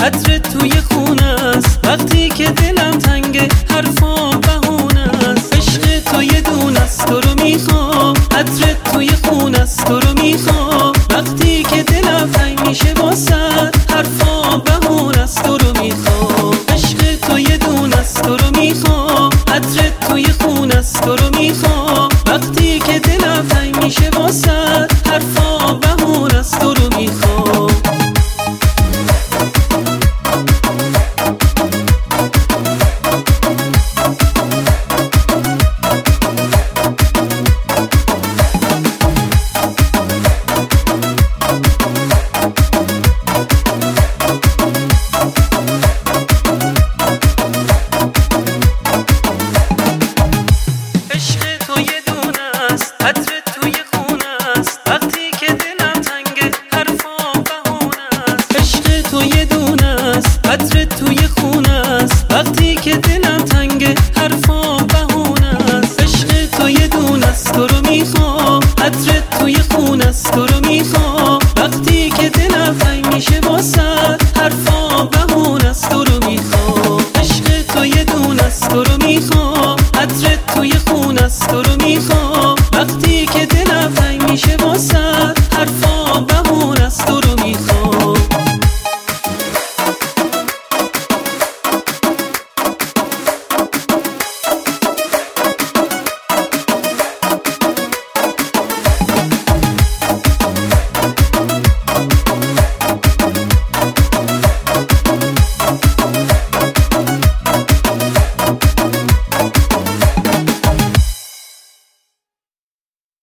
عطر توی خونه است وقتی که دلم تنگه حرفام بهونه است. عشق تو یه دونه است تو رو میخوام، عطر توی خونه است تو رو میخوام.